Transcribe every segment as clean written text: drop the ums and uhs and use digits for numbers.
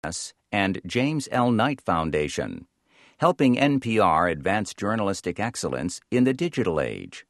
and James L. Knight Foundation, helping NPR advance journalistic excellence in the digital age.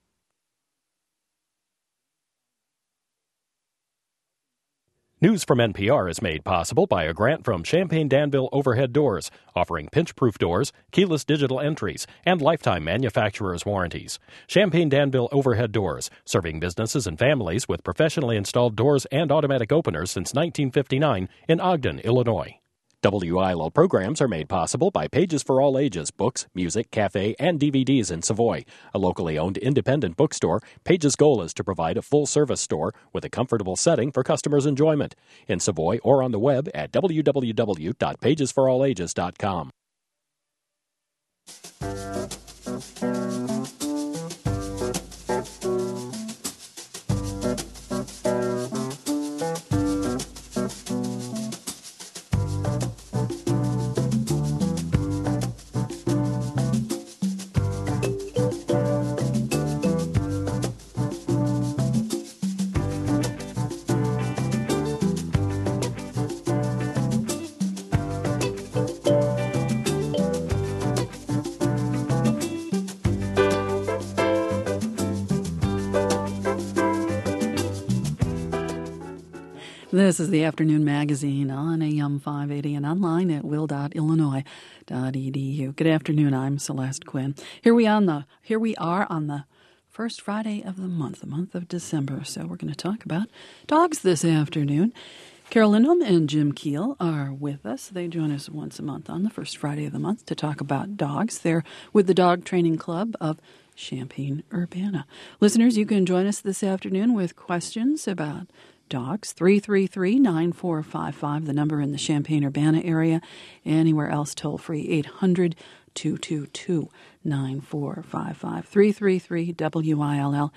News from NPR is made possible by a grant from Champaign-Danville Overhead Doors, offering pinch-proof doors, keyless digital entries, and lifetime manufacturer's warranties. Champaign-Danville Overhead Doors, serving businesses and families with professionally installed doors and automatic openers since 1959 in Ogden, Illinois. WILL programs are made possible by Pages for All Ages books, music, cafe, and DVDs in Savoy. A locally owned independent bookstore, Pages' goal is to provide a full-service store with a comfortable setting for customers' enjoyment. In Savoy or on the web at www.pagesforallages.com. This is the Afternoon Magazine on AM 580 and online at will.illinois.edu. Good afternoon. I'm Celeste Quinn. Here we are on the first Friday of the month of December. So we're going to talk about dogs this afternoon. Carol Lindholm and Jim Keel are with us. They join us once a month on the first Friday of the month to talk about dogs. They're with the Dog Training Club of Champaign-Urbana. Listeners, you can join us this afternoon with questions about dogs. 333-9455, the number in the Champaign-Urbana area. Anywhere else, toll free, 800-222-9455. 333-WILL,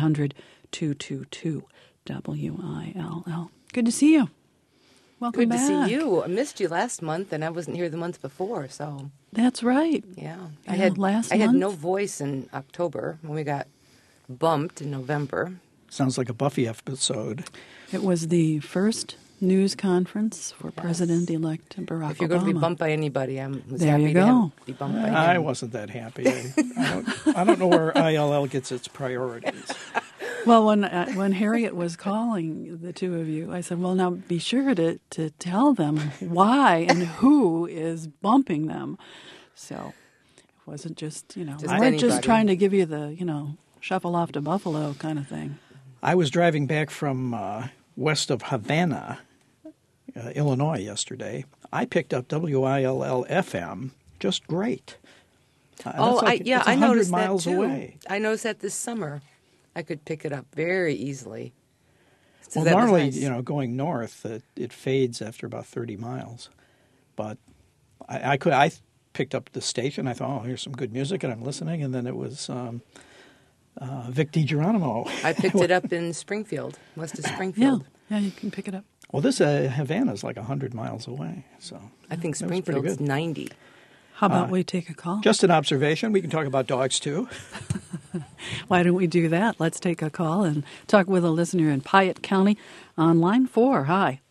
800-222-WILL. Good to see you. Welcome back. Good to see you. I missed you last month, and I wasn't here the month before, so. That's right. Yeah. I had no voice in October when we got bumped in November. Sounds like a Buffy episode. It was the first news conference for President-elect Barack Obama. If you're going to be bumped by anybody, I was there happy you go. to be bumped by him. I wasn't that happy. I don't know where ILL gets its priorities. Well, when Harriet was calling the two of you, I said, well, now be sure to tell them why and who is bumping them. So it wasn't just, we weren't just trying to give you the, shuffle off to Buffalo kind of thing. I was driving back from west of Havana, Illinois yesterday. I picked up WILL-FM just great. I noticed miles that too. Away. I noticed that this summer. I could pick it up very easily. So well, normally, nice. Going north, it fades after about 30 miles. But I picked up the station. I thought, here's some good music, and I'm listening. And then it was Vic DiGeronimo. I picked it up in Springfield, west of Springfield. Yeah, you can pick it up. Well, this Havana is like 100 miles away. So I think Springfield's 90. How about we take a call? Just an observation. We can talk about dogs, too. Why don't we do that? Let's take a call and talk with a listener in Piatt County on line 4. Hi.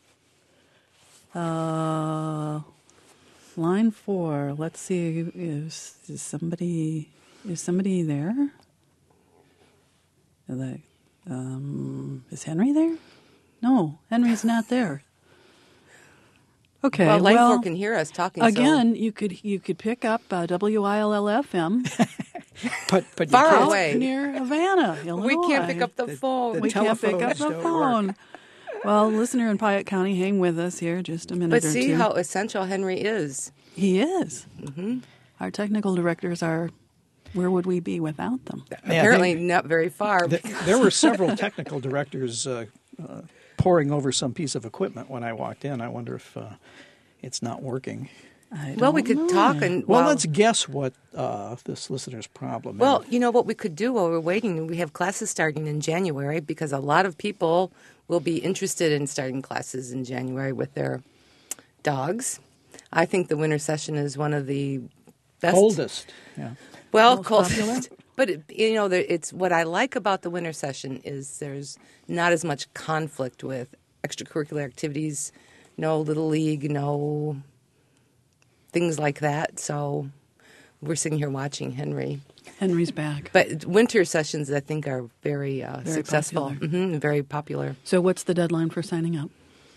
Line 4. Let's see. Is somebody there? Is Henry there? No, Henry's not there. Okay. Well, line 4 can hear us talking. Again, you could pick up WILL-FM. but far away near Havana, Illinois. We can't pick up the phone. We can't pick up the phone. Well, listener in Piatt County, hang with us here just a minute or two. But see how essential Henry is. He is. Mm-hmm. Our technical directors are. Where would we be without them? Apparently not very far. There were several technical directors poring over some piece of equipment when I walked in. I wonder if it's not working. We could talk and let's guess what this listener's problem is. Well, what we could do while we're waiting, we have classes starting in January because a lot of people will be interested in starting classes in January with their dogs. I think the winter session is one of the best. Coldest, yeah. Well, coldest. But, it's what I like about the winter session is there's not as much conflict with extracurricular activities no Little League, no things like that. So we're sitting here watching Henry. Henry's back. But winter sessions, I think, are very successful. Popular. Very popular. So what's the deadline for signing up?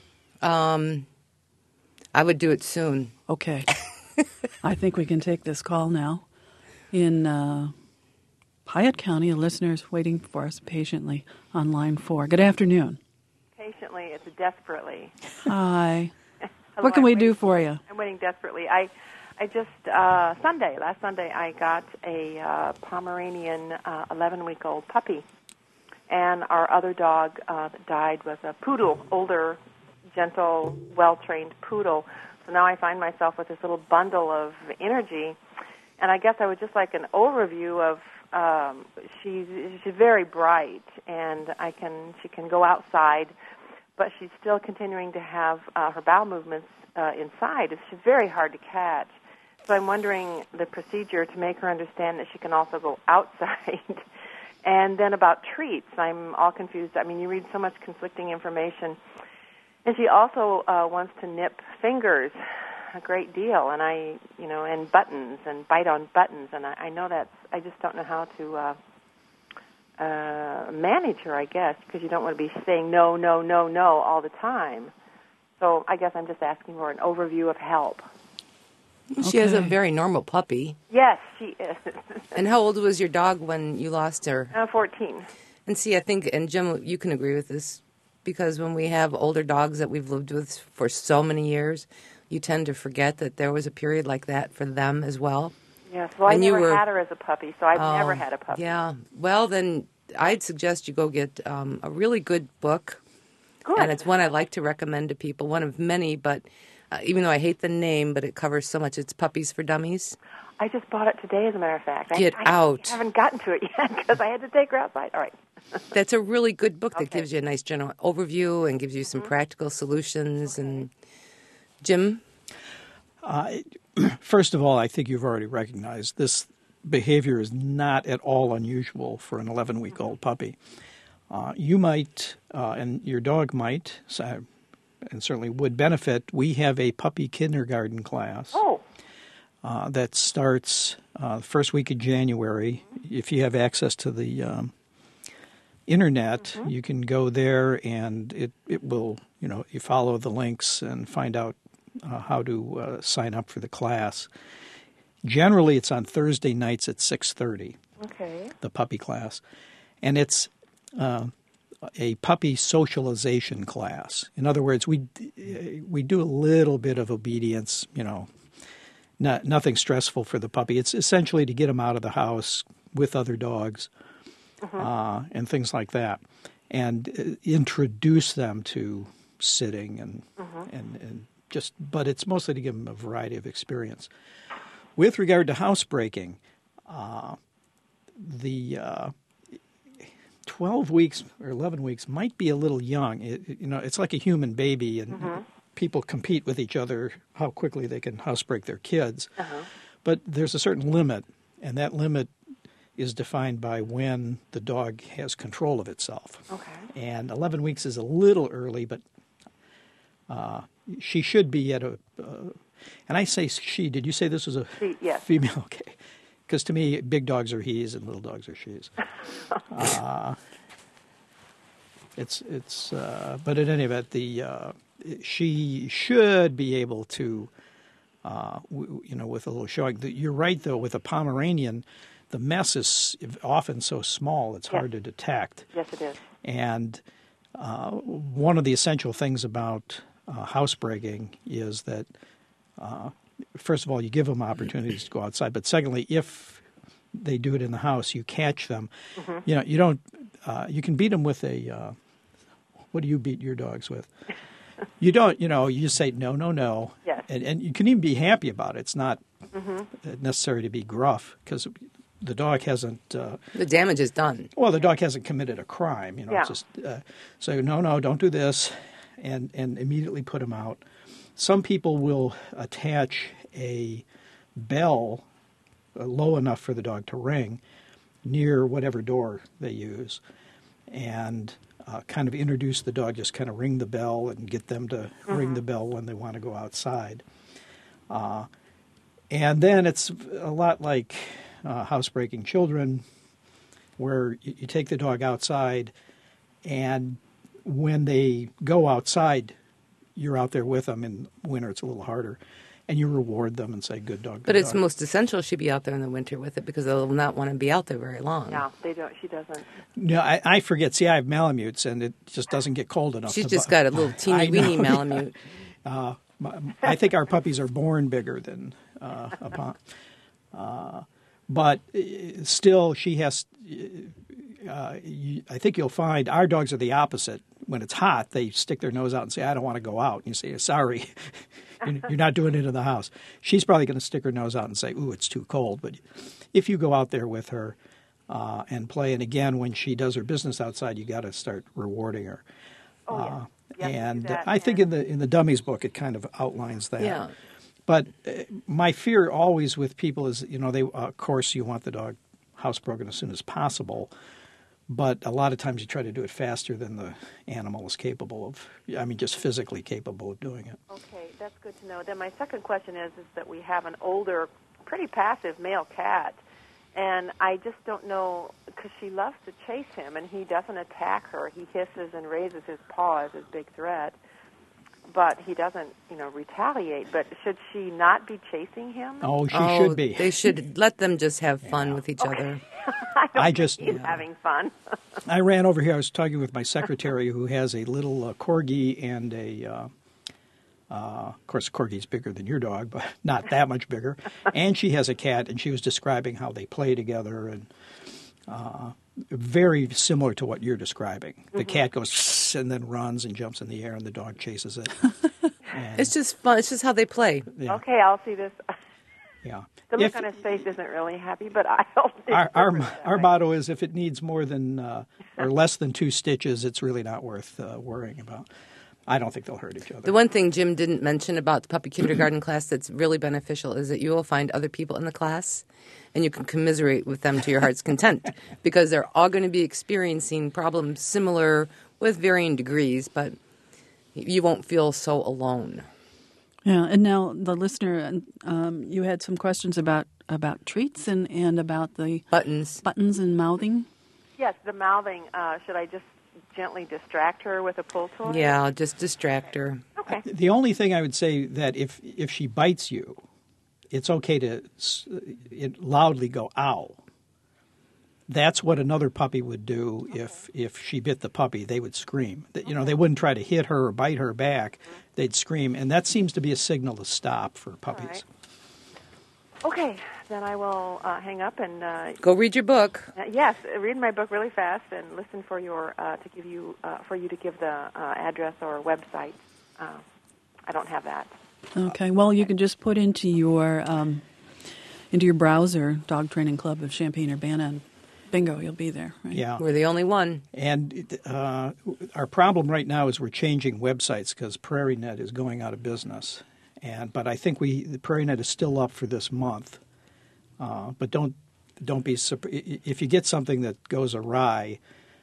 I would do it soon. Okay. I think we can take this call now. In Piatt County, a listener is waiting for us patiently on line 4. Good afternoon. Patiently, it's desperately. Hi. Hello, What can we do for you? I'm waiting desperately. I just, last Sunday, I got a Pomeranian 11-week-old puppy. And our other dog that died was a poodle, older, gentle, well-trained poodle. So now I find myself with this little bundle of energy. And I guess I would just like an overview of, she's very bright, and she can go outside, but she's still continuing to have her bowel movements inside. She's very hard to catch. So I'm wondering the procedure to make her understand that she can also go outside. And then about treats, I'm all confused. I mean, you read so much conflicting information. And she also wants to nip fingers a great deal, and and buttons, and bite on buttons. And I know I just don't know how to manage her, I guess, because you don't want to be saying no, no, no, no all the time. So I guess I'm just asking for an overview of help. She has a very normal puppy. Yes, she is. And how old was your dog when you lost her? 14. And see, I think, and Jim, you can agree with this, because when we have older dogs that we've lived with for so many years, you tend to forget that there was a period like that for them as well. Yes, well, I never had her as a puppy, so I've never had a puppy. Yeah, well, then I'd suggest you go get a really good book. Good. And it's one I like to recommend to people, one of many, but even though I hate the name, but it covers so much. It's Puppies for Dummies. I just bought it today, as a matter of fact. Get out. I haven't gotten to it yet because I had to take her outside. All right. That's a really good book that gives you a nice general overview and gives you some practical solutions. And Jim? First of all, I think you've already recognized this behavior is not at all unusual for an 11-week-old puppy. You might, and your dog might, and certainly would benefit. We have a puppy kindergarten class that starts first week of January. If you have access to the internet, you can go there, and it will, you follow the links and find out how to sign up for the class. Generally, it's on Thursday nights at 6:30. Okay. The puppy class, and it's a puppy socialization class. In other words, we do a little bit of obedience, nothing stressful for the puppy. It's essentially to get them out of the house with other dogs and things like that, and introduce them to sitting and just. But it's mostly to give them a variety of experience. With regard to housebreaking, the 12 weeks or 11 weeks might be a little young. It's like a human baby, and people compete with each other how quickly they can housebreak their kids. But there's a certain limit, and that limit is defined by when the dog has control of itself. Okay. And 11 weeks is a little early, but she should be at a... and I say she. Did you say this was a yes. female? Okay. Because to me, big dogs are he's and little dogs are she's. But at any event, she should be able to, with a little showing. You're right, though, with a Pomeranian, the mess is often so small it's hard to detect. Yes, it is. And one of the essential things about housebreaking is that, first of all, you give them opportunities to go outside. But secondly, if they do it in the house, you catch them. You don't. You can beat them with a. What do you beat your dogs with? You don't. You just say no, no, no. Yes. And you can even be happy about it. It's not necessary to be gruff because the dog hasn't. The damage is done. Well, the dog hasn't committed a crime. Yeah. It's just say no, don't do this, and immediately put them out. Some people will attach a bell low enough for the dog to ring near whatever door they use, and kind of introduce the dog, just kind of ring the bell and get them to ring the bell when they want to go outside. And then it's a lot like housebreaking children, where you take the dog outside, and when they go outside, you're out there with them. In winter, it's a little harder. And you reward them and say, good dog, good But it's dog. most essential she be out there in the winter with it because they'll not want to be out there very long. No, they don't. She doesn't. No, I forget. See, I have Malamutes, and it just doesn't get cold enough. She's just got a little teeny weeny Malamute. I think our puppies are born bigger than a pop. But still, she has. I think you'll find our dogs are the opposite. When it's hot, they stick their nose out and say, "I don't want to go out." And you say, "Sorry, you're not doing it in the house." She's probably going to stick her nose out and say, "Ooh, it's too cold." But if you go out there with her and play, and again, when she does her business outside, you got to start rewarding her. Oh, yeah. Yeah, And do that, I think in the Dummies book, it kind of outlines that. Yeah. But my fear always with people is, they of course you want the dog housebroken as soon as possible, but a lot of times you try to do it faster than the animal is capable of. Just physically capable of doing it. Okay, that's good to know. Then my second question is that we have an older, pretty passive male cat, and I just don't know, because she loves to chase him, and he doesn't attack her. He hisses and raises his paw as his big threat, but he doesn't, retaliate. But should she not be chasing him? Oh, she should be. They should let them just have fun with each other. I don't think he's having fun. I ran over here. I was talking with my secretary who has a little corgi and of course, corgi's bigger than your dog, but not that much bigger. And she has a cat, and she was describing how they play together, and very similar to what you're describing. The cat goes and then runs and jumps in the air, and the dog chases it. It's just fun. It's just how they play. Yeah. Okay, I'll see this. Yeah. The look on his face isn't really happy, but I'll see Our motto is if it needs more than or less than 2 stitches, it's really not worth worrying about. I don't think they'll hurt each other. The one thing Jim didn't mention about the puppy kindergarten class that's really beneficial is that you will find other people in the class and you can commiserate with them to your heart's content because they're all going to be experiencing problems similar with varying degrees, but you won't feel so alone. Yeah, and now the listener, you had some questions about treats and about the Buttons and mouthing. Yes, the mouthing. Should I just gently distract her with a pull toy? Yeah, I'll just distract her. Okay. The only thing I would say that if she bites you, it's okay to loudly go, ow. That's what another puppy would do if she bit the puppy. They would scream. They wouldn't try to hit her or bite her back. They'd scream, and that seems to be a signal to stop for puppies. Right. Okay, then I will hang up and Go read your book. yes, read my book really fast and listen for your for you to give the address or website. I don't have that. Okay, well, you can just put into your browser Dog Training Club of Champaign-Urbana, and bingo, you'll be there. Right? Yeah. We're the only one. And our problem right now is we're changing websites because PrairieNet is going out of business. But I think the PrairieNet is still up for this month. But don't be if you get something that goes awry.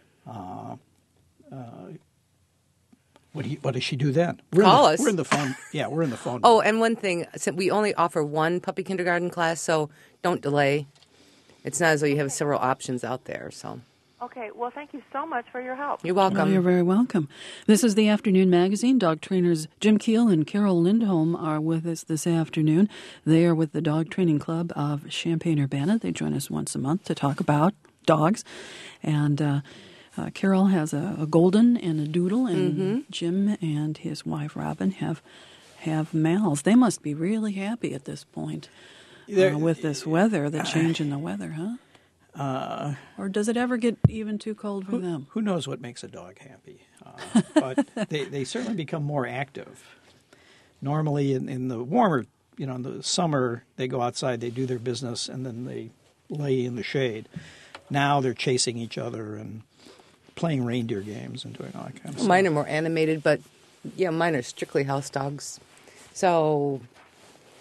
What does she do then? Call us. We're in the phone. Yeah, we're in the phone. Oh, and one thing, we only offer one puppy kindergarten class, so don't delay. It's not as though you have several options out there. So Okay, well, thank you so much for your help. you're Well, welcome. you're very welcome. This is the Afternoon Magazine. Dog trainers Jim Keel and Carol Lindholm are with us this afternoon. They are with the Dog Training Club of Champaign-Urbana. They join us once a month to talk about dogs. And Carol has a golden and a doodle, and Jim and his wife Robin have Mals. They must be really happy at this point with this weather, the change in the weather, huh? Or does it ever get even too cold for them? Who knows what makes a dog happy? But they certainly become more active. Normally in the warmer, in the summer, they go outside, they do their business, and then they lay in the shade. Now they're chasing each other and playing reindeer games and doing all that kind of stuff. Mine are more animated, but yeah, mine are strictly house dogs. So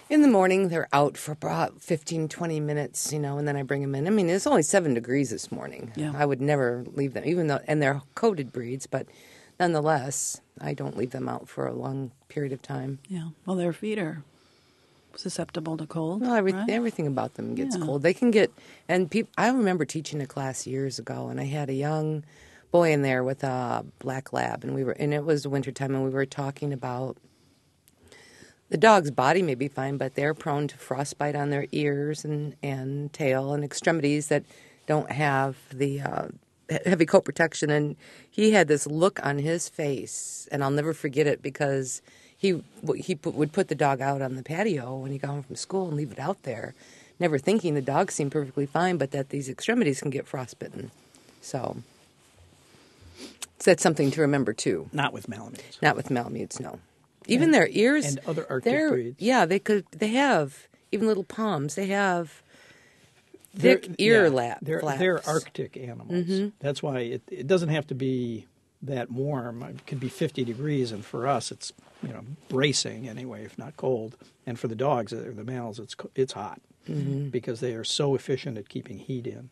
In the morning, they're out for about 15, 20 minutes, and then I bring them in. I mean, it's only 7 degrees this morning. Yeah. I would never leave them, even though, and they're coated breeds, but nonetheless, I don't leave them out for a long period of time. Yeah. Well, their feet are susceptible to cold. Well, right? everything about them gets Yeah. cold. They can get, and I remember teaching a class years ago, and I had a young boy in there with a black lab, and it was wintertime, and we were talking about the dog's body may be fine, but they're prone to frostbite on their ears and tail and extremities that don't have the heavy coat protection. And he had this look on his face, and I'll never forget it because he would put the dog out on the patio when he got home from school and leave it out there, never thinking the dog seemed perfectly fine, but that these extremities can get frostbitten. So that's something to remember, too. Not with Malamutes. Not with Malamutes, no. Even their ears and other Arctic breeds. Yeah, they have even little palms. They have thick ear flaps. They're Arctic animals. Mm-hmm. That's why it doesn't have to be that warm. It could be 50 degrees, and for us, it's bracing anyway, if not cold. And for the dogs, the males, it's hot because they are so efficient at keeping heat in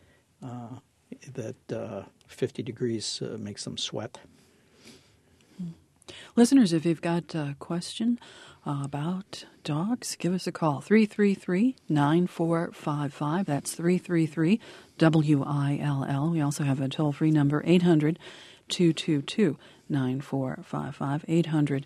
that 50 degrees makes them sweat. Listeners, if you've got a question about dogs, give us a call. 333-9455. That's 333-WILL. We also have a toll-free number, 800-222-9455,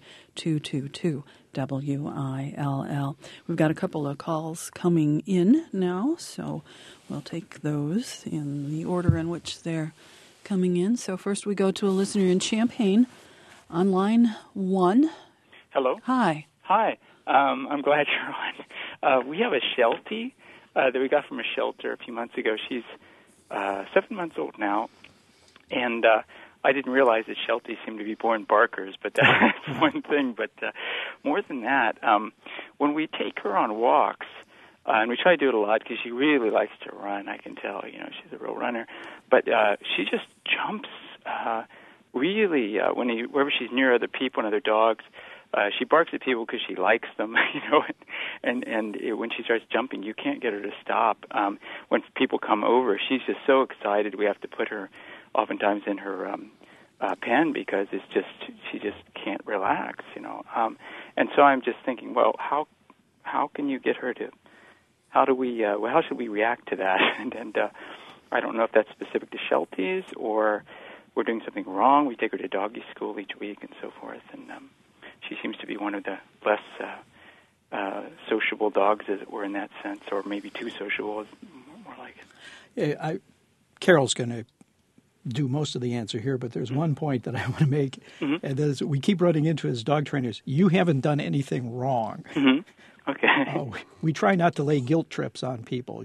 800-222-WILL. We've got a couple of calls coming in now, so we'll take those in the order in which they're coming in. So first we go to a listener in Champaign. On line 1. Hello. Hi. Hi. I'm glad you're on. We have a Sheltie that we got from a shelter a few months ago. She's 7 months old now, and I didn't realize that Shelties seem to be born barkers, but that's one thing. But more than that, when we take her on walks, and we try to do it a lot because she really likes to run, I can tell, she's a real runner, but she just jumps really, wherever she's near other people and other dogs, she barks at people because she likes them, and when she starts jumping, you can't get her to stop. When people come over, she's just so excited. We have to put her oftentimes in her pen because she just can't relax, And so I'm just thinking, well, how can you get her to? How should we react to that? And I don't know if that's specific to Shelties or we're doing something wrong. We take her to doggy school each week and so forth, and she seems to be one of the less sociable dogs, as it were, in that sense, or maybe too sociable, more like it. Yeah, Carol's going to do most of the answer here, but there's one point that I want to make, and that is we keep running into as dog trainers, you haven't done anything wrong. Mm-hmm. Okay. We try not to lay guilt trips on people,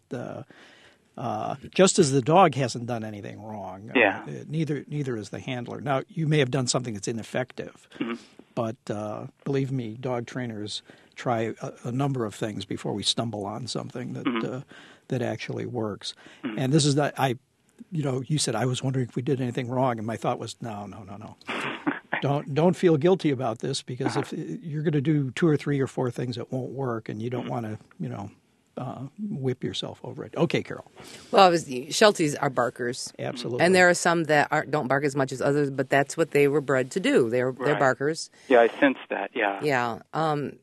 just as the dog hasn't done anything wrong. Yeah. Neither is the handler. Now, you may have done something that's ineffective, but believe me, dog trainers try a number of things before we stumble on something that actually works. And this is you said I was wondering if we did anything wrong, and my thought was no. Don't feel guilty about this because if you're going to do 2 or 3 or 4 things that won't work, and you don't want to, whip yourself over it. Okay, Carol. Well, Shelties are barkers. Absolutely. And there are some that don't bark as much as others, but that's what they were bred to do. They're barkers. Yeah, I sense that, yeah. Yeah. And,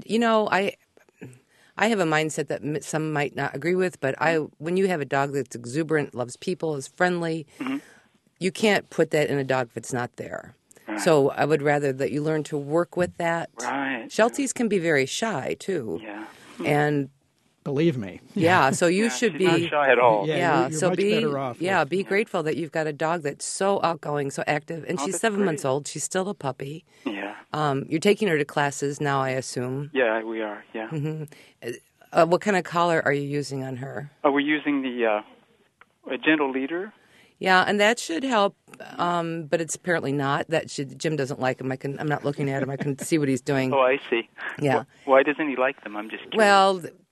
I have a mindset that some might not agree with, but when you have a dog that's exuberant, loves people, is friendly, you can't put that in a dog if it's not there. Right. So I would rather that you learn to work with that. Right. Shelties can be very shy, too. Yeah. And believe me. Yeah, so you should be not shy at all. Yeah, you're so much better off. Be grateful that you've got a dog that's so outgoing, so active, and she's 7 months old. She's still a puppy. Yeah. You're taking her to classes now, I assume. Yeah, we are. Yeah. Mm-hmm. What kind of collar are you using on her? We're using the a gentle leader. Yeah, and that should help, but it's apparently not. Jim doesn't like him. I'm not looking at him. I can see what he's doing. Oh, I see. Yeah. Why doesn't he like them? I'm just curious. Well,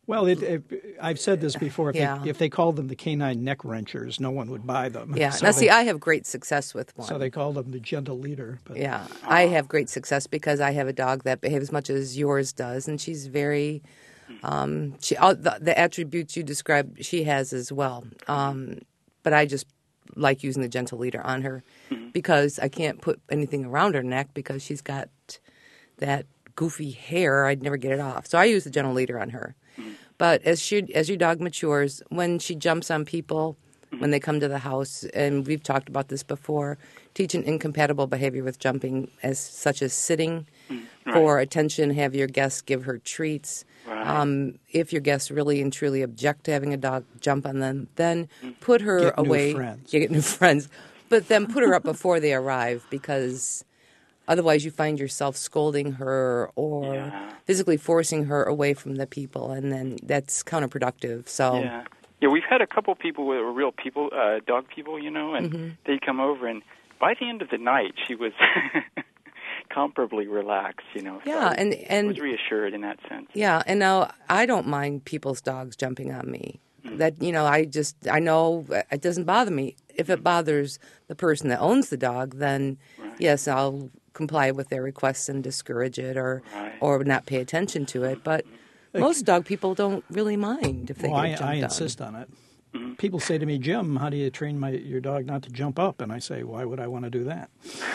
Well, I've said this before. If they called them the canine neck wrenchers, no one would buy them. Yeah. So Now, see, I have great success with one. So they called them the gentle leader. But. Yeah. I have great success because I have a dog that behaves much as yours does, and she's very the attributes you described she has as well. But I just like using the gentle leader on her because I can't put anything around her neck because she's got that goofy hair. I'd never get it off. So I use the gentle leader on her. But as your dog matures, when she jumps on people, when they come to the house, and we've talked about this before, teach an incompatible behavior with jumping, such as sitting for attention, have your guests give her treats. Right. If your guests really and truly object to having a dog jump on them, then put her away. Get new friends. But then put her up before they arrive because otherwise you find yourself scolding her or physically forcing her away from the people, and then that's counterproductive. So yeah, we've had a couple people who were real people, dog people, and they'd come over, and by the end of the night she was comparably relaxed, Yeah, so and was reassured in that sense. Yeah, and now I don't mind people's dogs jumping on me. That I know it doesn't bother me. If it bothers the person that owns the dog, then yes, I'll comply with their requests and discourage it or not pay attention to it. But most dog people don't really mind if they get jumped on. I insist on it. People say to me, Jim, how do you train your dog not to jump up? And I say, why would I want to do that?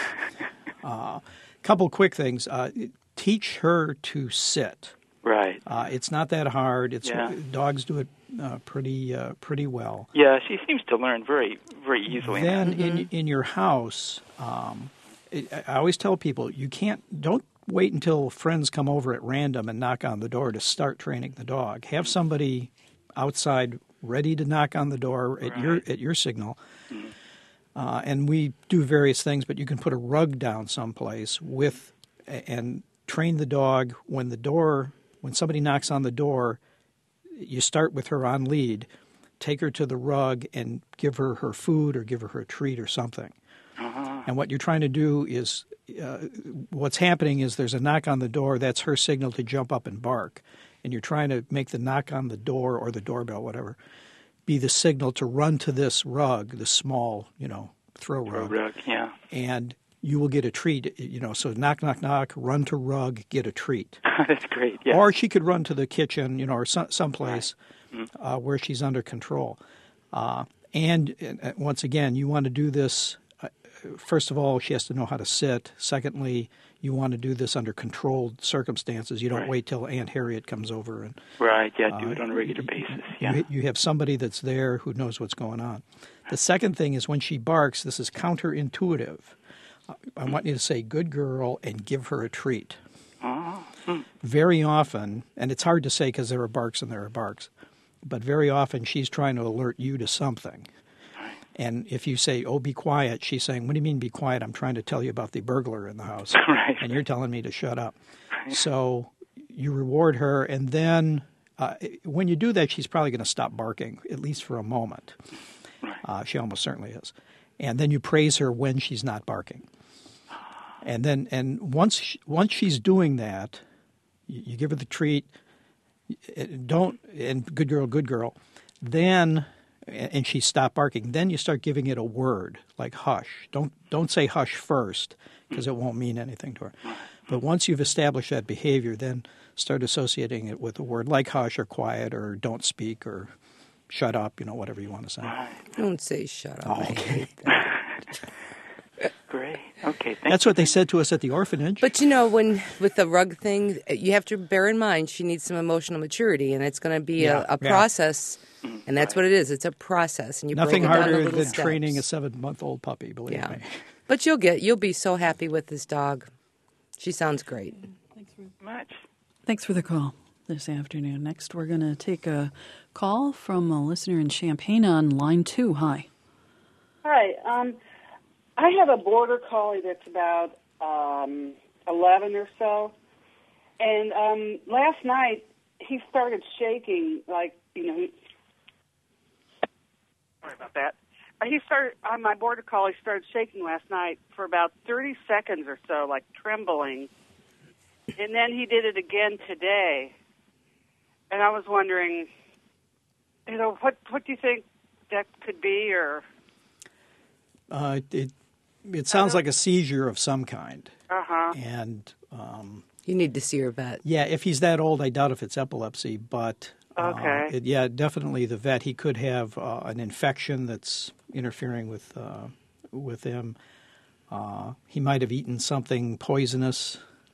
Couple quick things. Teach her to sit. Right. It's not that hard. Dogs do it pretty well. Yeah, she seems to learn very, very easily. Then in your house, I always tell people don't wait until friends come over at random and knock on the door to start training the dog. Have somebody outside ready to knock on the door at your signal. And we do various things, but you can put a rug down someplace and train the dog when somebody knocks on the door, you start with her on lead, take her to the rug and give her her food or give her a treat or something. And what you're trying to do is, what's happening is there's a knock on the door, that's her signal to jump up and bark. And you're trying to make the knock on the door or the doorbell, whatever, be the signal to run to this rug, the small, throw rug. Yeah. And you will get a treat, so knock, knock, knock, run to rug, get a treat. That's great, yeah. Or she could run to the kitchen, or someplace where she's under control. And once again, you want to do this, first of all, she has to know how to sit. Secondly, you want to do this under controlled circumstances. You don't wait till Aunt Harriet comes over. And do it on a regular basis, yeah. You have somebody that's there who knows what's going on. The second thing is when she barks, this is counterintuitive. I want you to say, good girl, and give her a treat. Very often, and it's hard to say because there are barks and there are barks, but very often she's trying to alert you to something. And if you say, oh, be quiet, she's saying, what do you mean be quiet? I'm trying to tell you about the burglar in the house. And you're telling me to shut up. So you reward her, and then when you do that, she's probably going to stop barking, at least for a moment. She almost certainly is. And then you praise her when she's not barking. And once she's doing that, you give her the treat. And good girl. Then, and she stopped barking. Then you start giving it a word like hush. Don't say hush first because it won't mean anything to her. But once you've established that behavior, then start associating it with a word like hush or quiet or don't speak or shut up. Whatever you want to say. Don't say shut up. Oh, okay. I hate that. Great. Okay. That's what they said to us at the orphanage. But when with the rug thing, you have to bear in mind she needs some emotional maturity, and it's going to be a process. And that's what it is. It's a process, and you nothing break it down to harder little than steps. training a 7-month-old puppy. Believe me. But you'll be so happy with this dog. She sounds great. Thanks very much. Thanks for the call this afternoon. Next, we're going to take a call from a listener in Champaign on line 2. Hi. Hi. I have a border collie that's about 11 or so, and last night he started shaking, Sorry about that. My border collie started shaking last night for about 30 seconds or so, like trembling, and then he did it again today. And I was wondering, what do you think that could be, or? It sounds like a seizure of some kind. Uh-huh. And you need to see your vet. yeah, if he's that old, I doubt if it's epilepsy, but Okay. definitely the vet. He could have an infection that's interfering with him. He might have eaten something poisonous.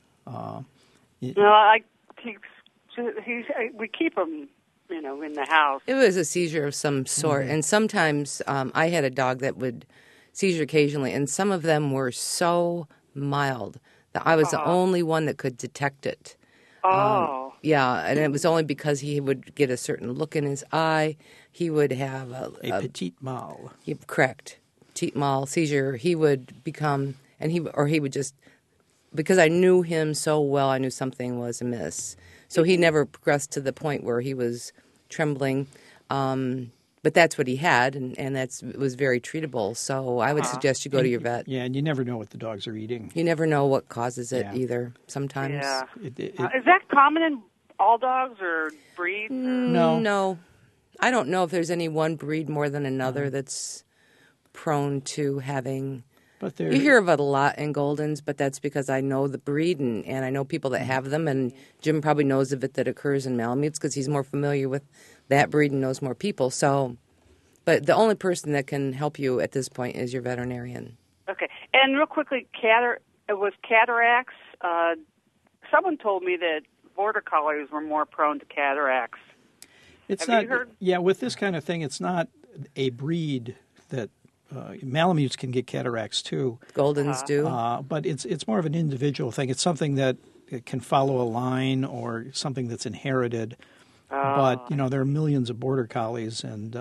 We keep him, in the house. It was a seizure of some sort, and sometimes I had a dog that would seizure occasionally, and some of them were so mild that I was the only one that could detect it. Oh. Yeah, and it was only because he would get a certain look in his eye. He would have A petit mal. Correct. Petit mal seizure. He would become, he would just, because I knew him so well, I knew something was amiss. So he never progressed to the point where he was trembling. But that's what he had, and it was very treatable. So I would suggest you go to your vet. Yeah, and you never know what the dogs are eating. You never know what causes it either, sometimes. Yeah. It- Is that common in all dogs or breeds? No. No. I don't know if there's any one breed more than another that's prone to having... But You hear of it a lot in Goldens, but that's because I know the breed and I know people that have them, and Jim probably knows of it that occurs in Malamutes because he's more familiar with that breed and knows more people. So, but the only person that can help you at this point is your veterinarian. Okay. And real quickly, with cataracts, someone told me that Border Collies were more prone to cataracts. It's Have not. you heard? Yeah, with this kind of thing, it's not a breed that Malamutes can get cataracts too. Goldens do. But it's more of an individual thing. It's something that it can follow a line or something that's inherited. But there are millions of Border Collies, and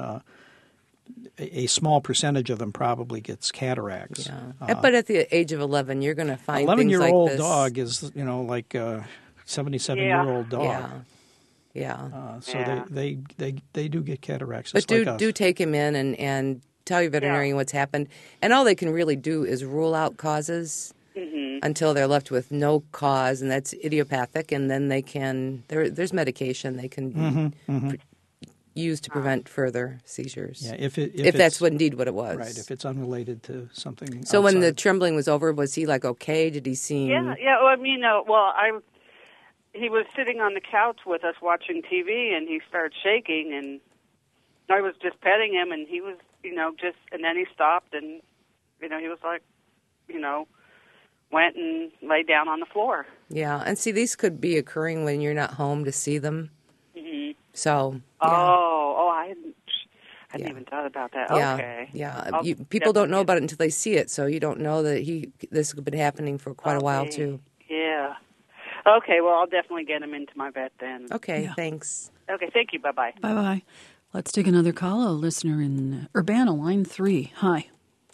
a small percentage of them probably gets cataracts. Yeah. But at the age of 11, you're going to find 11-year-old things like this. dog is like a 77-year-old dog. Yeah. So they do get cataracts. But just like us. do take him in and tell your veterinarian what's happened. And all they can really do is rule out causes until they're left with no cause, and that's idiopathic. And then they can there's medication they can use to prevent further seizures. Yeah, if that's indeed what it was. Right, if it's unrelated to something. So when the outside. trembling was over, was he like okay? Did he seem? Yeah. Well, he was sitting on the couch with us watching TV, and he started shaking, and I was just petting him, and he was, and then he stopped, and, he was like, went and laid down on the floor. Yeah, and see, these could be occurring when you're not home to see them. So. Yeah. Oh, I hadn't even thought about that. Yeah, Okay. yeah. People don't know about it until they see it, so you don't know that this has been happening for quite a while too. Yeah. Okay, well, I'll definitely get him into my vet then. Okay, thanks. Okay, thank you. Bye-bye. Bye-bye. Let's take another call. A listener in Urbana, line 3. Hi.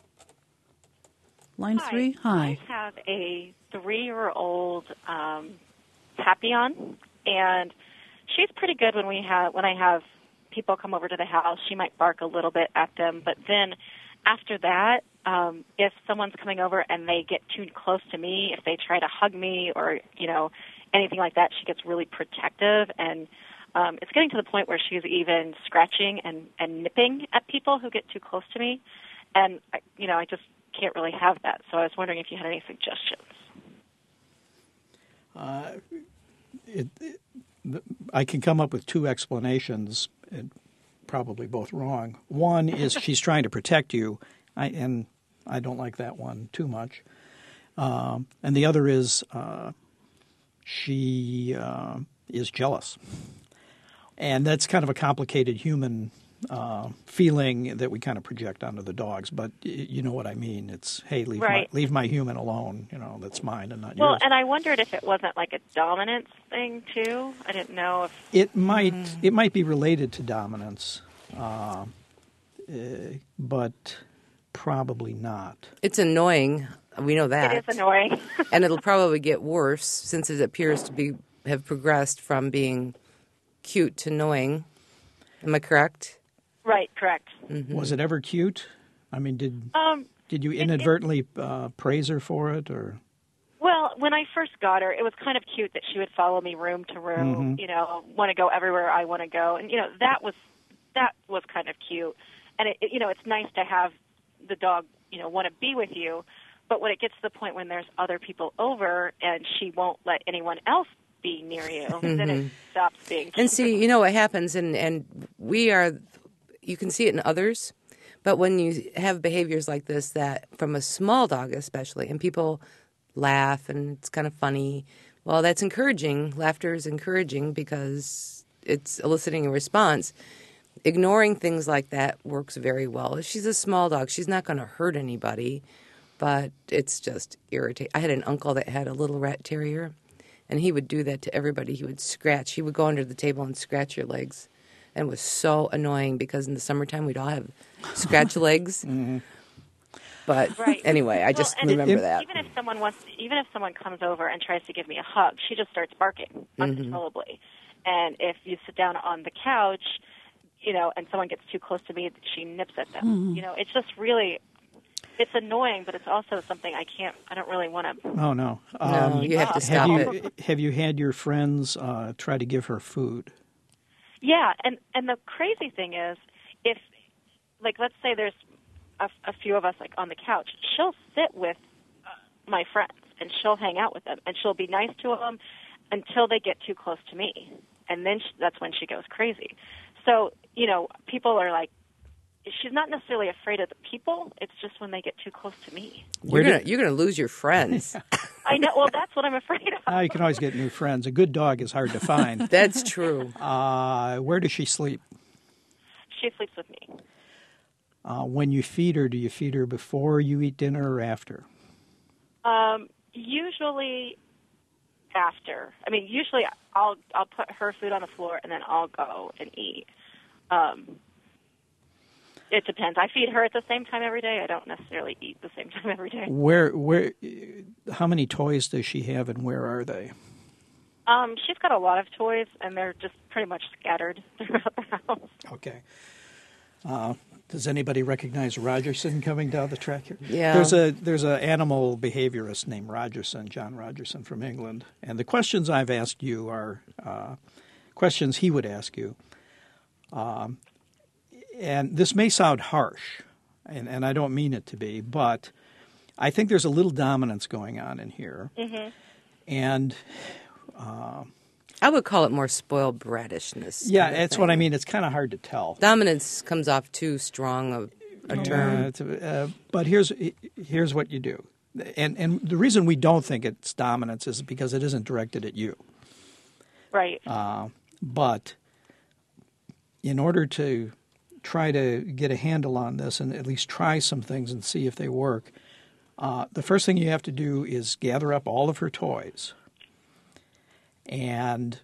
Line 3? Hi. I have a 3-year-old Papillon, and she's pretty good when I have people come over to the house. She might bark a little bit at them, but then after that, if someone's coming over and they get too close to me, if they try to hug me or, anything like that, she gets really protective, and it's getting to the point where she's even scratching and nipping at people who get too close to me, and, I just can't really have that. So I was wondering if you had any suggestions. I can come up with two explanations, and probably both wrong. One is she's trying to protect you, and I don't like that one too much. And the other is she is jealous. And that's kind of a complicated human feeling that we kind of project onto the dogs. But you know what I mean. It's, hey, leave my human alone. That's mine and not yours. Well, and I wondered if it wasn't like a dominance thing, too. I didn't know if... It might be related to dominance, but probably not. It's annoying. We know that. It is annoying. And it'll probably get worse since it appears to have progressed from being cute to annoying. Am I correct? Right, correct. Mm-hmm. Was it ever cute? I mean, did you inadvertently praise her for it, or? Well, when I first got her, it was kind of cute that she would follow me room to room, want to go everywhere I want to go. And, that was kind of cute. And, it's nice to have the dog, want to be with you. But when it gets to the point when there's other people over and she won't let anyone else be near you, then it stops being cute. And see, what happens, and you can see it in others, but when you have behaviors like this, that from a small dog especially, and people laugh and it's kind of funny, well, that's encouraging. Laughter is encouraging because it's eliciting a response. Ignoring things like that works very well. If she's a small dog, she's not going to hurt anybody, but it's just irritating. I had an uncle that had a little rat terrier, and he would do that to everybody. He would scratch. He would go under the table and scratch your legs. And it was so annoying because in the summertime we'd all have scratch legs. But anyway, I just remember that. Even if someone comes over and tries to give me a hug, she just starts barking uncontrollably. And if you sit down on the couch, and someone gets too close to me, she nips at them. It's just really, it's annoying, but it's also something I don't really want to. Oh, no. No, you have to stop it. Have you had your friends try to give her food? Yeah, and the crazy thing is, if, let's say there's a few of us, on the couch, she'll sit with my friends, and she'll hang out with them, and she'll be nice to them until they get too close to me. And then that's when she goes crazy. So, people are like, she's not necessarily afraid of the people. It's just when they get too close to me. You're gonna lose your friends. I know. Well, that's what I'm afraid of. You can always get new friends. A good dog is hard to find. That's true. Where does she sleep? She sleeps with me. When you feed her, do you feed her before you eat dinner or after? Usually after. Usually I'll put her food on the floor and then I'll go and eat. It depends. I feed her at the same time every day. I don't necessarily eat the same time every day. How many toys does she have and where are they? She's got a lot of toys and they're just pretty much scattered throughout the house. Okay. Does anybody recognize Rogerson coming down the track here? Yeah. There's a animal behaviorist named Rogerson, John Rogerson from England, and the questions I've asked you are questions he would ask you. And this may sound harsh, and I don't mean it to be, but I think there's a little dominance going on in here. Mm-hmm. And I would call it more spoiled brattishness. Yeah, that's what I mean. It's kind of hard to tell. Dominance comes off too strong a term. But here's what you do. And the reason we don't think it's dominance is because it isn't directed at you. Right. But in order to try to get a handle on this and at least try some things and see if they work, the first thing you have to do is gather up all of her toys and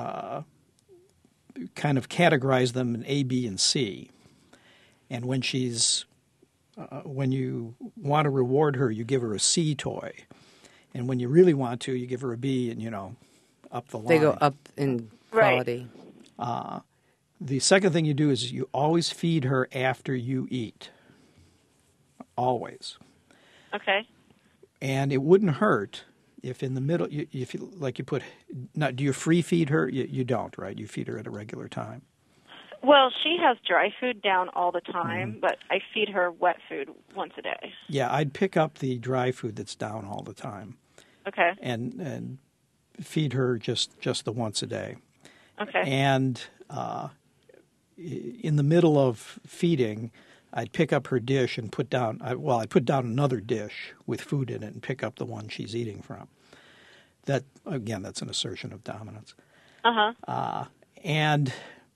kind of categorize them in A, B, and C. And when when you want to reward her, you give her a C toy. And when you really want to, you give her a B and, up the line. They go up in quality. Right. The second thing you do is you always feed her after you eat. Always. Okay. And it wouldn't hurt if in the middle, do you free feed her? You don't, right? You feed her at a regular time. Well, she has dry food down all the time, but I feed her wet food once a day. Yeah, I'd pick up the dry food that's down all the time. Okay. And feed her just the once a day. Okay. And in the middle of feeding, I'd pick up her dish and I'd put down another dish with food in it and pick up the one she's eating from. That, again, that's an assertion of dominance. Uh-huh. And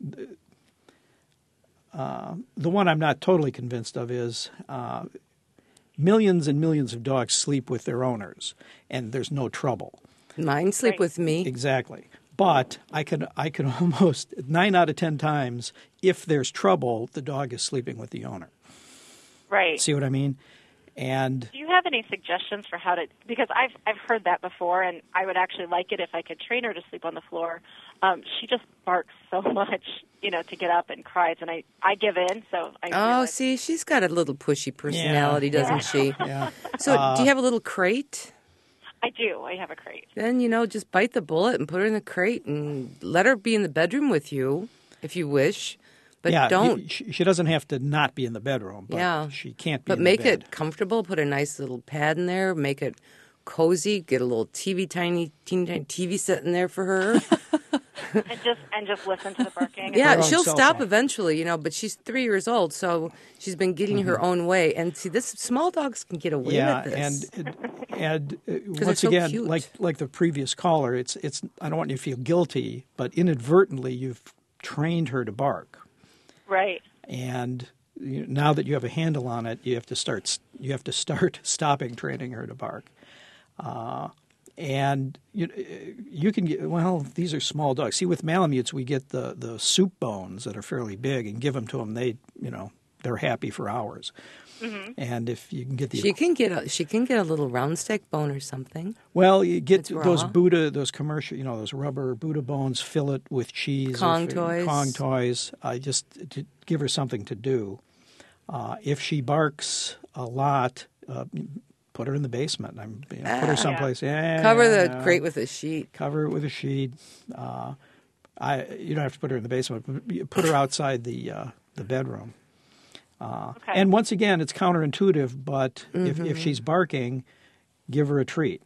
the one I'm not totally convinced of is millions and millions of dogs sleep with their owners, and there's no trouble. Mine sleep with me. Exactly. But I can almost 9 out of 10 times, if there's trouble, the dog is sleeping with the owner. Right. See what I mean? And do you have any suggestions for how to? Because I've heard that before, and I would actually like it if I could train her to sleep on the floor. She just barks so much, to get up and cries, and I give in. So see, she's got a little pushy personality, doesn't she? Yeah. So do you have a little crate? I do. I have a crate. Then, just bite the bullet and put her in the crate and let her be in the bedroom with you if you wish. But don't. She doesn't have to not be in the bedroom, but she can't be in the bed. But make it comfortable. Put a nice little pad in there. Make it cozy. Get a little teeny tiny TV set in there for her. and just listen to the barking. Yeah, she'll stop eventually, but she's 3 years old, so she's been getting her own way. And see, small dogs can get away with this. and once again, cute. like the previous caller, it's I don't want you to feel guilty, but inadvertently you've trained her to bark. Right. And now that you have a handle on it, you have to start stopping training her to bark. And you can get, these are small dogs. See, with Malamutes, we get the soup bones that are fairly big and give them to them. They're happy for hours. Mm-hmm. And if you can get she can get a little round steak bone or something. Well, you get those those commercial, those rubber Buddha bones, fill it with cheese. Kong toys. Just to give her something to do. If she barks a lot, put her in the basement. Put her someplace. Cover the crate with a sheet. Cover it with a sheet. You don't have to put her in the basement. But put her outside the bedroom. Okay. And once again, it's counterintuitive, but if she's barking, give her a treat.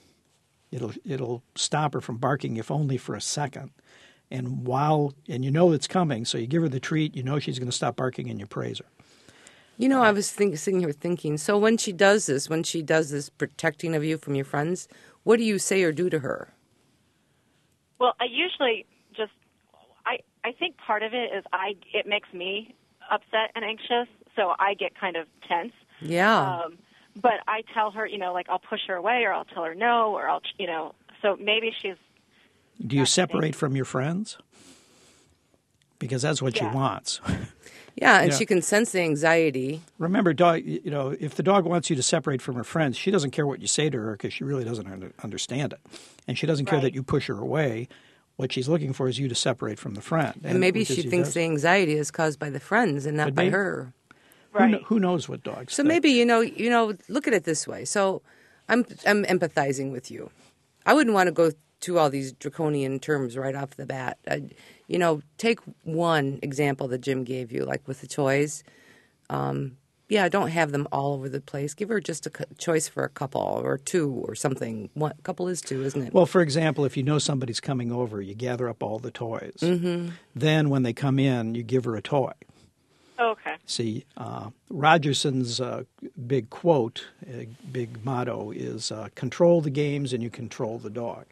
It'll stop her from barking, if only for a second. And it's coming, so you give her the treat. She's going to stop barking, and you praise her. I was sitting here thinking, so when she does this protecting of you from your friends, what do you say or do to her? Well, I usually I think part of it is it makes me upset and anxious, so I get kind of tense. Yeah. But I tell her, I'll push her away, or I'll tell her no, or so maybe she's... Do you separate from your friends? Because that's what she wants. Yeah, and she can sense the anxiety. Remember, dog. If the dog wants you to separate from her friends, she doesn't care what you say to her because she really doesn't understand it, and she doesn't care that you push her away. What she's looking for is you to separate from the friend. And maybe she thinks the anxiety is caused by the friends and not by her. Right. Who knows what dogs So think. maybe, look at it this way. So I'm empathizing with you. I wouldn't want to go to all these draconian terms right off the bat. Take one example that Jim gave you, like with the toys. Don't have them all over the place. Give her just a choice for a couple or two or something. One couple is two, isn't it? Well, for example, if you know somebody's coming over, you gather up all the toys. Mm-hmm. Then when they come in, you give her a toy. Okay. See, Rogerson's big quote, big motto is control the games and you control the dog.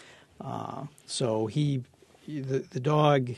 So the dog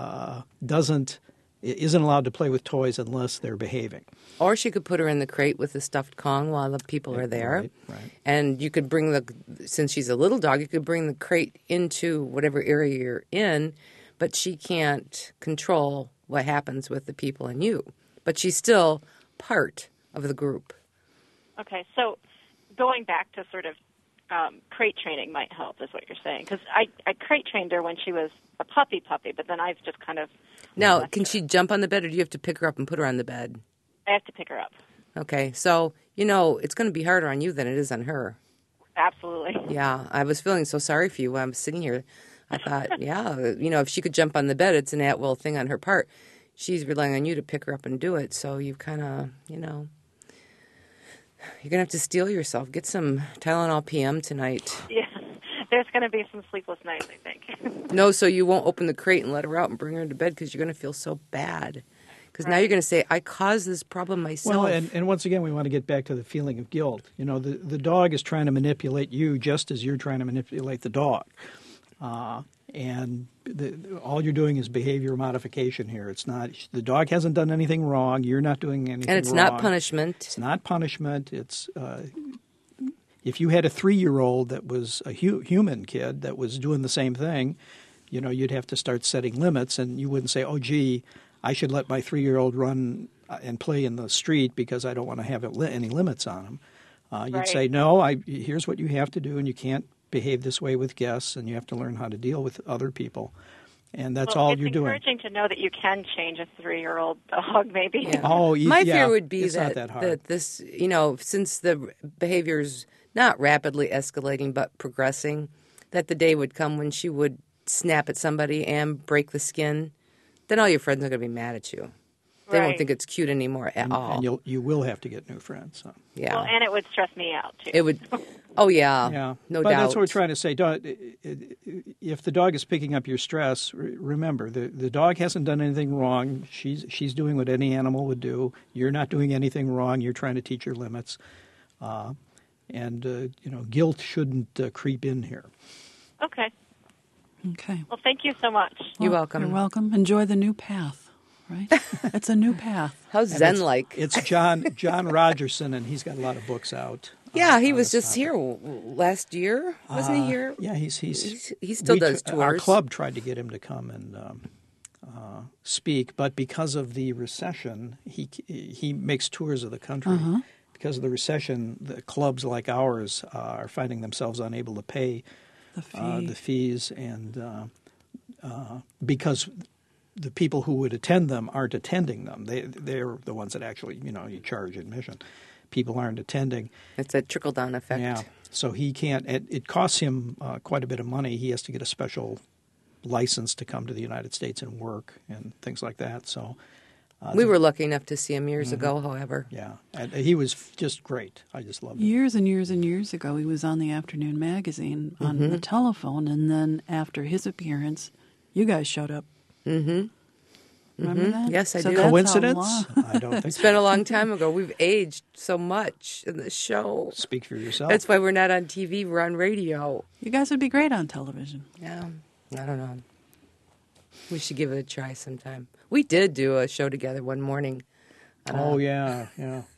isn't allowed to play with toys unless they're behaving. Or she could put her in the crate with the stuffed Kong while the people are there. Right. And you could since she's a little dog, you could bring the crate into whatever area you're in, but she can't control what happens with the people and you. But she's still part of the group. Okay, so going back to sort of crate training might help, is what you're saying. Because I crate trained her when she was a puppy, but then I've just kind of... Now, can she jump on the bed, or do you have to pick her up and put her on the bed? I have to pick her up. Okay, so, it's going to be harder on you than it is on her. Absolutely. Yeah, I was feeling so sorry for you when I was sitting here. I thought, if she could jump on the bed, it's an at-will thing on her part. She's relying on you to pick her up and do it, so you kind of, you're going to have to steel yourself. Get some Tylenol PM tonight. Yeah, there's going to be some sleepless nights, I think. No, so you won't open the crate and let her out and bring her into bed because you're going to feel so bad. Because now you're going to say, I caused this problem myself. Well, and once again, we want to get back to the feeling of guilt. The dog is trying to manipulate you just as you're trying to manipulate the dog. And all you're doing is behavior modification here. It's not the dog hasn't done anything wrong. You're not doing anything wrong. And it's not punishment. It's not punishment. It's if you had a 3-year-old that was a human kid that was doing the same thing, you'd have to start setting limits, and you wouldn't say, "Oh, gee, I should let my 3-year-old run and play in the street because I don't want to have any limits on him." You'd say, "No, here's what you have to do, and you can't behave this way with guests, and you have to learn how to deal with other people." And that's all you're doing. It's encouraging to know that you can change a 3-year-old dog, maybe. Yeah. My fear would be that this, since the behavior's not rapidly escalating, but progressing, that the day would come when she would snap at somebody and break the skin, then all your friends are going to be mad at you. They won't think it's cute anymore at all. And you will have to get new friends. So. Yeah. Well, and it would stress me out, too. It would. Oh, yeah. No doubt. But that's what we're trying to say. If the dog is picking up your stress, remember, the dog hasn't done anything wrong. She's doing what any animal would do. You're not doing anything wrong. You're trying to teach your limits. Guilt shouldn't creep in here. Okay. Okay. Well, thank you so much. You're welcome. You're welcome. Enjoy the new path. Right? It's a new path. How's Zen-like? It's John Rogerson, and he's got a lot of books out. Yeah, he was just here last year. Wasn't he here? Yeah, he still does tours. Our club tried to get him to come and speak, but because of the recession, he makes tours of the country. Uh-huh. Because of the recession, the clubs like ours are finding themselves unable to pay the fees, and because the people who would attend them aren't attending them. They're the ones that actually, you charge admission. People aren't attending. It's a trickle-down effect. Yeah. So he can't. It costs him quite a bit of money. He has to get a special license to come to the United States and work and things like that. So we were lucky enough to see him years ago, however. Yeah. And he was just great. I just loved him. Years and years and years ago, he was on the afternoon magazine on the telephone, and then after his appearance, you guys showed up. Mm-hmm. Remember that? Yes, I do. Coincidence? I don't think It's been a long time ago. We've aged so much in the show. Speak for yourself. That's why we're not on TV. We're on radio. You guys would be great on television. Yeah. I don't know. We should give it a try sometime. We did do a show together one morning. Yeah.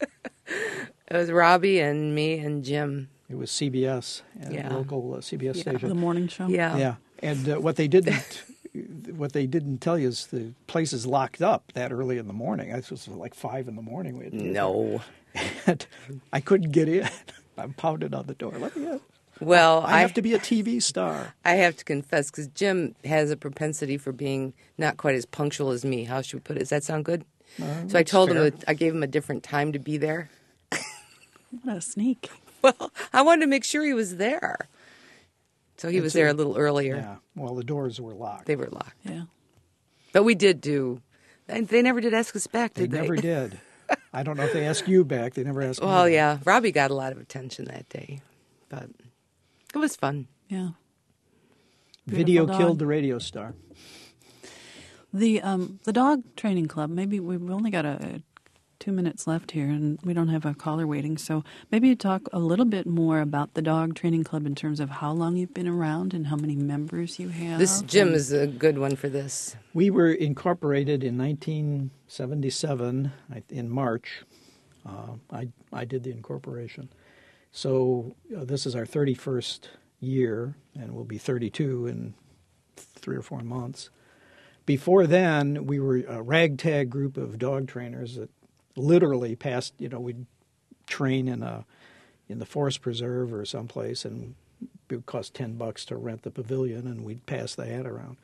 It was Robbie and me and Jim. It was CBS, local CBS station. The morning show? Yeah. And what they didn't tell you is the place is locked up that early in the morning. It was like 5 in the morning. We had to get there. And I couldn't get in. I pounded on the door. Let me in. Well, I have to be a TV star. I have to confess, because Jim has a propensity for being not quite as punctual as me. How should we put it? Does that sound good? So I told him I gave him a different time to be there. What a sneak. Well, I wanted to make sure he was there. So he was there a little earlier. Yeah. Well, the doors were locked. They were locked. Yeah. But we did do. They never did ask us back, did they? They never did. I don't know if they asked you back. They never asked me. Well, yeah. Robbie got a lot of attention that day. But it was fun. Yeah. Video Beautiful killed dog. the radio star. The dog training club, maybe we've only got 2 minutes left here, and we don't have a caller waiting. So maybe you talk a little bit more about the dog training club in terms of how long you've been around and how many members you have. This Jim is a good one for this. We were incorporated in 1977 in March. I did the incorporation. So this is our 31st year, and we'll be 32 in 3 or 4 months. Before then, we were a ragtag group of dog trainers that literally passed, we'd train in the forest preserve or someplace, and it would cost $10 to rent the pavilion, and we'd pass the hat around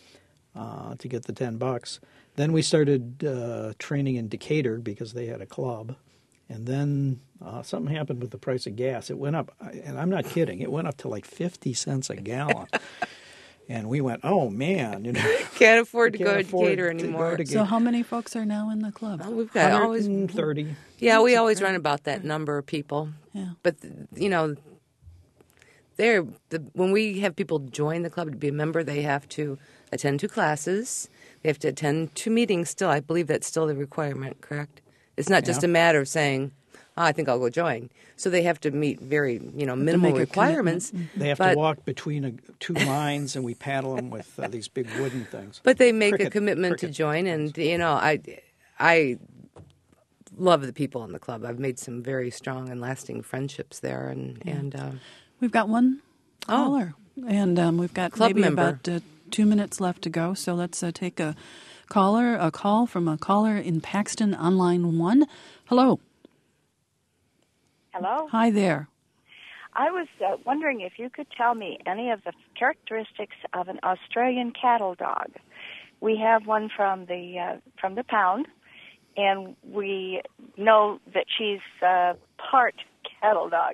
to get the $10. Then we started training in Decatur because they had a club, and then something happened with the price of gas. It went up, and I'm not kidding, it went up to like 50 cents a gallon. And we went, oh, man. Can't afford to go to Decatur anymore. So how many folks are now in the club? Well, we've got 130. Yeah, we always run about that number of people. Yeah. But, when we have people join the club to be a member, they have to attend 2 classes. They have to attend 2 meetings still. I believe that's still the requirement, correct? It's not just a matter of saying, I think I'll go join. So they have to meet very, minimal requirements. They have to walk between 2 lines, and we paddle them with these big wooden things. But they make a commitment to join, and I love the people in the club. I've made some very strong and lasting friendships there, and we've got one caller, and we've got club maybe member. about 2 minutes left to go. So let's take a call from a caller in Paxton on line 1. Hello. Hello? Hi there. I was wondering if you could tell me any of the characteristics of an Australian cattle dog. We have one from the pound, and we know that she's part cattle dog.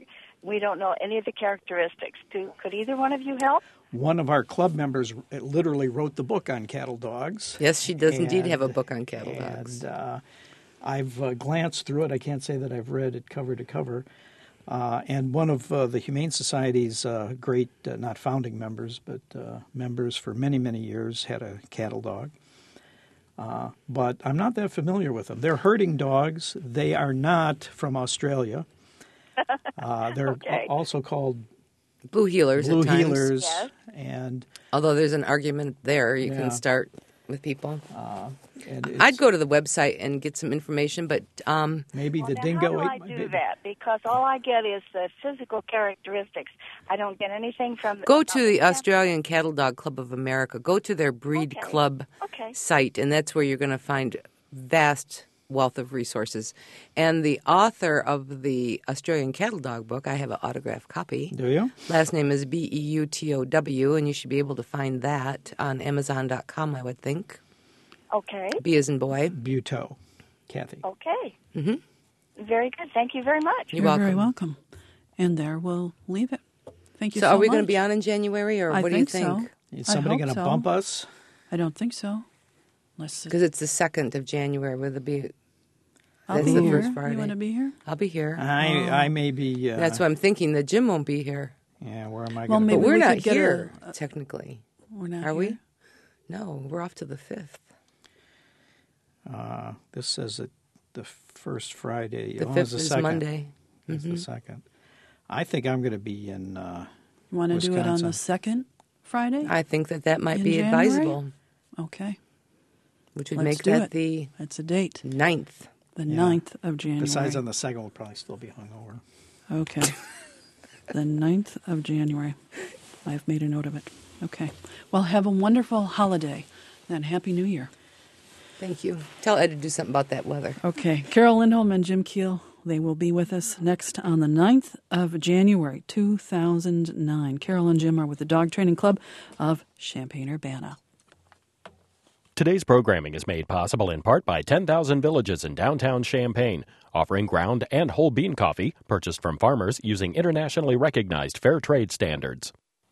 we don't know any of the characteristics. Could either one of you help? One of our club members literally wrote the book on cattle dogs. Yes, she does indeed have a book on cattle dogs. And I've glanced through it. I can't say that I've read it cover to cover. And one of the Humane Society's great, not founding members, but members for many, many years had a cattle dog. But I'm not that familiar with them. They're herding dogs. They are not from Australia. They're also called Blue heelers. Blue at times. heelers. Yes. And although there's an argument there, you can start with people. and I'd go to the website and get some information, but maybe the now dingo. How do I do that? Because all I get is the physical characteristics. I don't get anything from. Go to the Australian Cattle Dog Club of America. Go to their breed club site, and that's where you're going to find vast wealth of resources. And the author of the Australian Cattle Dog book, I have an autographed copy. Do you? Last name is Beutow, and you should be able to find that on Amazon.com, I would think. Okay. B as in boy. Beutow, Kathy. Okay. Very good. Thank you very much. You're very welcome. And there we'll leave it. Thank you so much. So are we going to be on in January, or I what do you think? So. Is somebody going to bump us? I don't think so. Because it's the 2nd of January. Will it be? I'll that's be the here. first Friday. You want to be here? I'll be here. I may be. That's what I'm thinking. The Jim won't be here. Yeah, where am I Well, going to maybe But we're we not could get here, technically. We're not Are here? we? No, we're off to the 5th. This says that the first Friday. The 5th is Monday. It's the 2nd. I think I'm going to be in You want to do it on the 2nd Friday? I think that might in be January? advisable. Okay. Which would Let's make do that it. the That's a date. 9th. The 9th of January. Besides, on the 2nd, we'll probably still be hungover. Okay. The 9th of January. I've made a note of it. Okay. Well, have a wonderful holiday and Happy New Year. Thank you. Tell Ed to do something about that weather. Okay. Carol Lindholm and Jim Keel, they will be with us next on the 9th of January, 2009. Carol and Jim are with the Dog Training Club of Champaign-Urbana. Today's programming is made possible in part by 10,000 Villages in downtown Champaign, offering ground and whole bean coffee purchased from farmers using internationally recognized fair trade standards.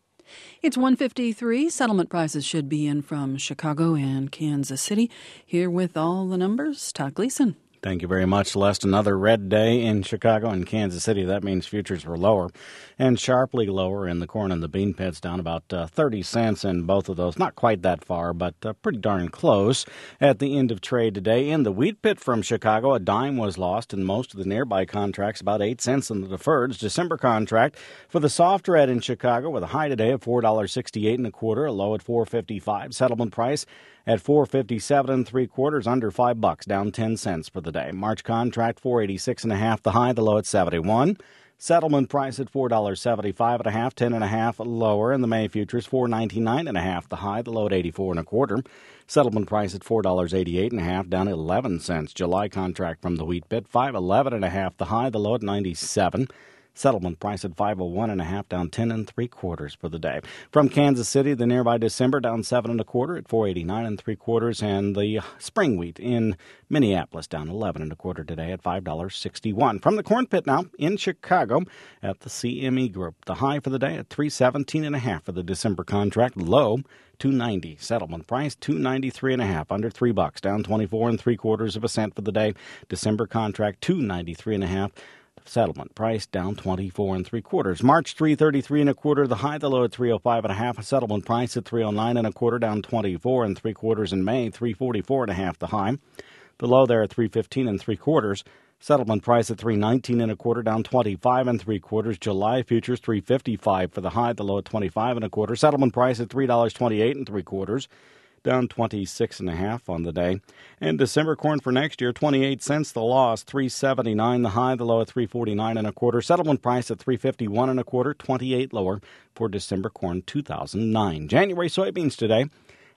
It's 1:53. Settlement prices should be in from Chicago and Kansas City. Here with all the numbers, Todd Gleason. Thank you very much, Celeste. Another red day in Chicago and Kansas City. That means futures were lower and sharply lower in the corn and the bean pits, down about 30 cents in both of those. Not quite that far, but pretty darn close at the end of trade today. In the wheat pit from Chicago, a dime was lost in most of the nearby contracts, about 8 cents in the deferreds. December contract for the soft red in Chicago with a high today of $4.68 1/4, a low at $4.55. Settlement price at $4.57 3/4, under $5, down 10 cents for the day. March contract $4.86 1/2, the high, the low at 71. Settlement price at $4.75 1/2, 10 1/2 lower. In the May futures $4.99 1/2, the high, the low at 84 1/4. Settlement price at $4.88 1/2, down 11 cents. July contract from the wheat pit $5.11 1/2, the high, the low at 97. Settlement price at $5.01 1/2, down 10 3/4 for the day. From Kansas City, the nearby December down 7 1/4 at $4.89 3/4, and the spring wheat in Minneapolis down 11 1/4 today at $5.61. From the corn pit now in Chicago at the CME Group, the high for the day at $3.17 1/2 for the December contract, low $2.90. Settlement price $2.93 1/2, under $3, down 24 3/4 cent for the day. December contract $2.93 1/2. Settlement price down 24 3/4. March $3.33 1/4, the high, the low at $3.05 1/2. Settlement price at $3.09 1/4, down 24 3/4. In May, $3.44 1/2, the high, the low there at $3.15 3/4. Settlement price at $3.19 1/4, down 25 3/4. July futures $3.55 for the high, the low at 25 1/4. Settlement price at $3.28 3/4. Down 26 1/2 on the day. And December corn for next year, 28 cents the loss, $3.79 the high, the low at $3.49 1/4. Settlement price at $3.51 1/4, 28 lower for December corn 2009. January soybeans today,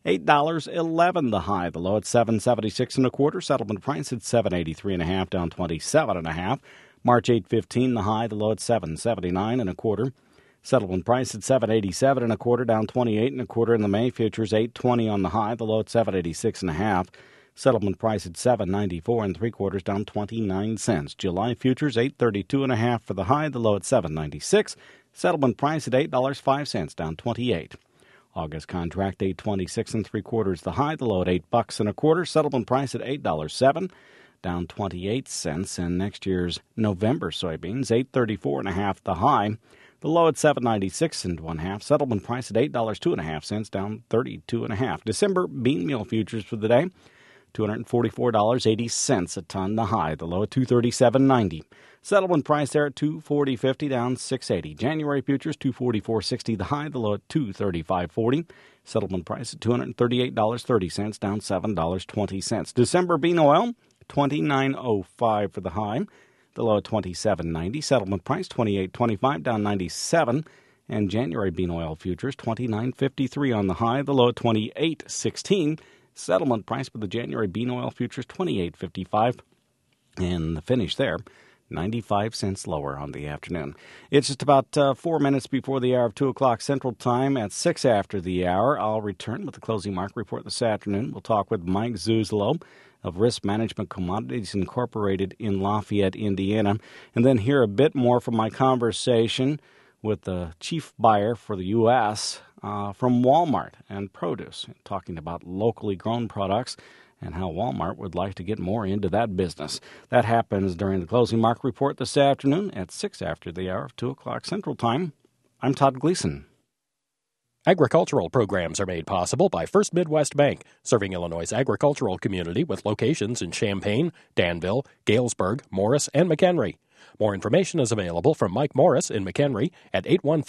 $8.11 the high, the low at $7.76 1/4. Settlement price at $7.83 1/2, down 27 1/2. March 8.15 the high, the low at $7.79 1/4. Settlement price at $7.87 1/4, down 28 1/4 in the May futures, $8.20 on the high, the low at $7.86 1/2. Settlement price at $7.94 3/4, down 29 cents. July futures $8.32.5 for the high, the low at $7.96. Settlement price at $8.05, down 28. August contract $8.26 3/4 the high, the low at $8.25. Settlement price at $8.07, down 28 cents. And next year's November soybeans $8.34.5 the high, the low at $7.96 1/2. Settlement price at $8.02.5, down 32.5. December bean meal futures for the day $244.80 a ton, the high, the low at $237.90. Settlement price there at $240.50, down $6.80. January futures $244.60, the high, the low at $235.40. Settlement price at $238.30, down $7.20. December bean oil $29.05 for the high, the low at $27.90. Settlement price $28.25, down 97. And January bean oil futures $29.53 on the high, the low at $28.16. Settlement price for the January bean oil futures $28.55, and the finish there 95 cents lower on the afternoon. It's just about 4 minutes before the hour of 2 o'clock Central Time. At 6 after the hour, I'll return with the closing market report this afternoon. We'll talk with Mike Zuzlo of Risk Management Commodities Incorporated in Lafayette, Indiana, and then hear a bit more from my conversation with the chief buyer for the U.S., from Walmart and produce, talking about locally grown products and how Walmart would like to get more into that business. That happens during the closing market report this afternoon at 6 after the hour of 2 o'clock Central Time. I'm Todd Gleason. Agricultural programs are made possible by First Midwest Bank, serving Illinois' agricultural community with locations in Champaign, Danville, Galesburg, Morris, and McHenry. More information is available from Mike Morris in McHenry at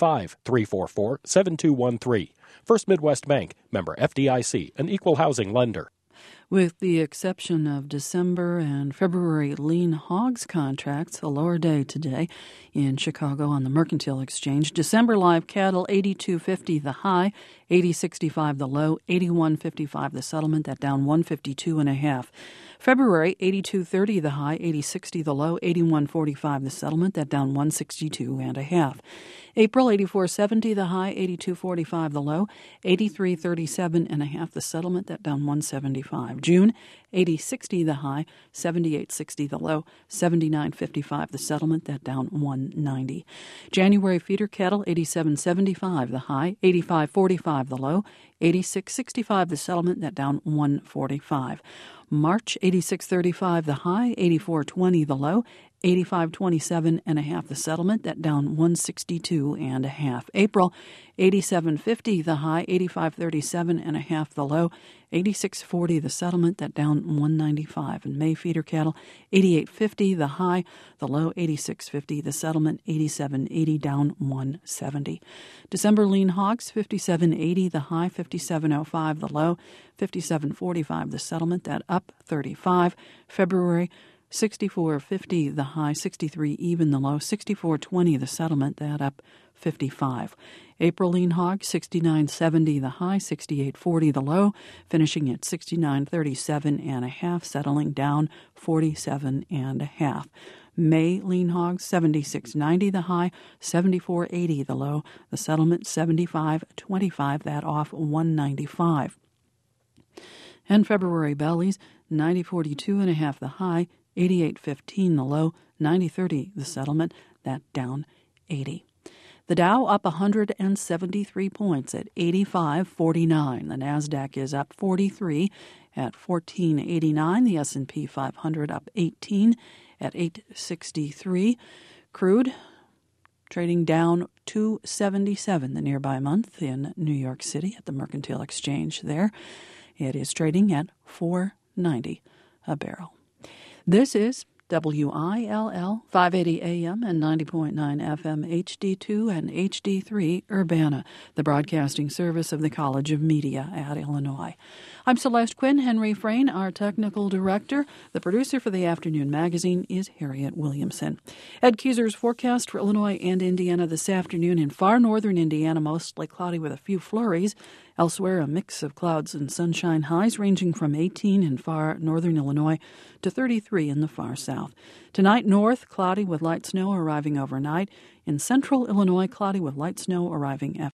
815-344-7213. First Midwest Bank, member FDIC, an equal housing lender. With the exception of December and February lean hogs contracts, a lower day today in Chicago on the Mercantile Exchange. December live cattle, $82.50 the high, $80.65 the low, $81.55 the settlement, that down $152.5. February, $82.30 the high, $80.60 the low, $81.45 the settlement, that down $162.5. April, $84.70 the high, $82.45 the low, $83.37.5 the settlement, that down $175. June, $80.60 the high, $78.60 the low, $79.55 the settlement, that down $190. January feeder cattle, $87.75 the high, $85.45 the low, $86.65 the settlement, that down $145. March, $86.35 the high, $84.20 the low, $85.27.5 the settlement, that down $162.5. April, $87.50 the high, $85.37.5 the low, $86.40 the settlement, that down $195. And May feeder cattle, $88.50 the high, the low $86.50 the settlement, $87.80 down $170. December lean hogs, $57.80 the high, $57.05 the low, $57.45 the settlement, that up $35. February, $64.50 the high, $63 even the low, $64.20 the settlement, that up $55. April lean hog, $69.70 the high, $68.40 the low, finishing at $69.37.5, settling down $47.5. May lean hogs, $76.90 the high, $74.80 the low, the settlement $75.25, that off $195. And February bellies, $90.42.5 the high, $88.15 the low, $90.30 the settlement, that down $80. The Dow up 173 points at 85.49. The Nasdaq is up 43 at 14.89. The S&P 500 up 18 at 863. Crude trading down 277 the nearby month in New York City at the Mercantile Exchange there. It is trading at $4.90 a barrel. This is WILL 580 AM and 90.9 FM HD2 and HD3 Urbana, the broadcasting service of the College of Media at Illinois. I'm Celeste Quinn. Henry Frayne, our technical director. The producer for the afternoon magazine is Harriet Williamson. Ed Keyser's forecast for Illinois and Indiana this afternoon. In far northern Indiana, mostly cloudy with a few flurries. Elsewhere, a mix of clouds and sunshine, highs ranging from 18 in far northern Illinois to 33 in the far south. Tonight, north, cloudy with light snow arriving overnight. In central Illinois, cloudy with light snow arriving